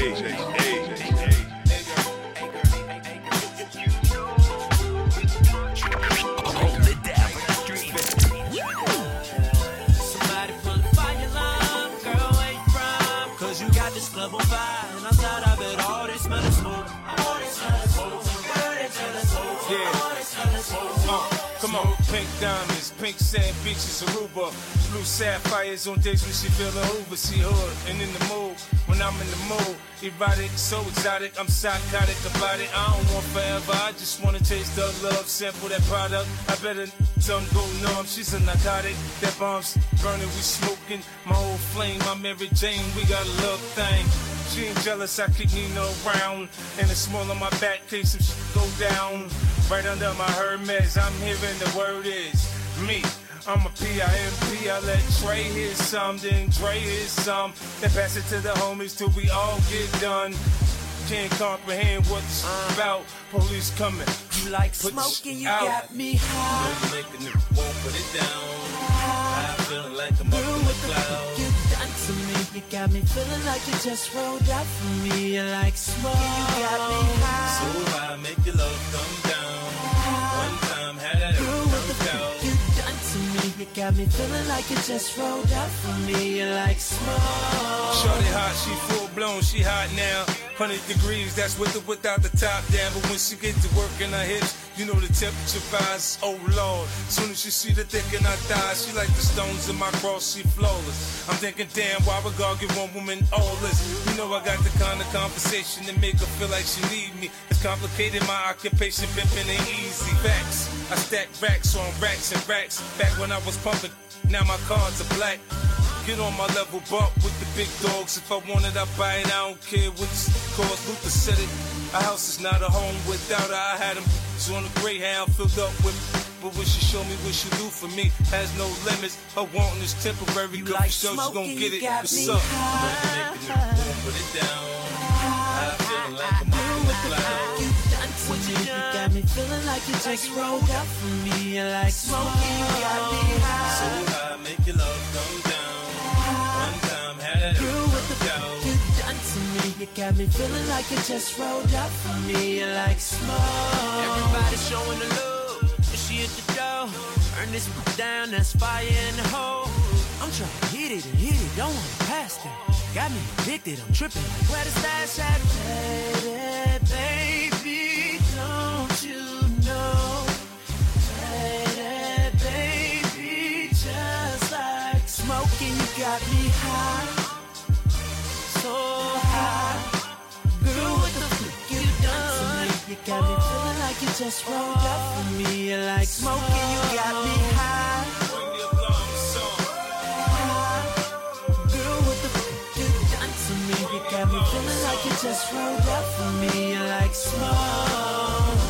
Somebody pull the fire alarm, girl, where you from? Cause you got this club on fire, and outside of it all they smell of smoke. Come on, pink diamonds, pink sand beaches, Aruba, blue sapphires on days when she feeling Hoover, she hood and in the mood. When I'm in the mood, erotic, so exotic, I'm psychotic about it. I don't want forever, I just wanna taste the love, sample that product. I better some go numb, she's a narcotic. That bomb's burning, we smoking. My whole flame, my Mary Jane, we got a love thing. She ain't jealous, I keep Nina around. And it's small on my back, case if she go down. Right under my Hermes, I'm hearing the word is me. I'm a P.I.M.P. I let Trey hear some, then Dre hear some. Then pass it to the homies till we all get done. Can't comprehend what this about. Police coming. You like smoking, you got me high. You making it, won't put it down. I'm feeling like I'm up in the clouds. You done to me, you got me feeling like you just rolled up for me. You like smoking, you got me high. So I make your love come down. One time had that worked out. You done to me, you got me feeling like you just rolled up for me. You like smoke. Shorty hot, she full blown, she hot now. 100 degrees, that's with or without the top down. But when she get to work in her hips, you know the temperature rise, oh Lord. Soon as she see the thick in her thighs, she like the stones in my cross, she flawless. I'm thinking, damn, why would God give one woman all this? You know I got the kind of conversation that make her feel like she need me. It's complicated, my occupation, pimping ain't easy. Facts, I stack racks on racks and racks. Back when I was pumping, now my cards are black. Get on my level, bump with the big dogs. If I want it, I buy it, I don't care what it's cost. Luther said it, a house is not a home without her. I had him on a Greyhound filled up with. But when she show me what she do for me, has no limits. Her wanting is temporary, you cause like she gon' get it. What's up? Making it, won't put it down. I'm feeling like I'm up in the clouds. You done to me, you got me feeling like you just rolled up for me. You like smoking, you got me high. So I make your love come down. One time had that worked out. You done to me, you got me feeling like you just rolled up for me. You like smoke. Everybody showing the love, and she at the door. Turn this down, that's fire in the hole. I'm trying to hit it and hit it, don't want to pass that. Got me addicted, I'm tripping like where the stash at? Baby, don't you know? Baby, just like smoking, you got me high, so high. Girl, what the fuck you done? You got me feeling like you just rolled up for me. You like smoking, you got me high. Bring the alarm song. Girl, what the fuck you done to me? You got me feeling like you just rolled up for me. You like smoke.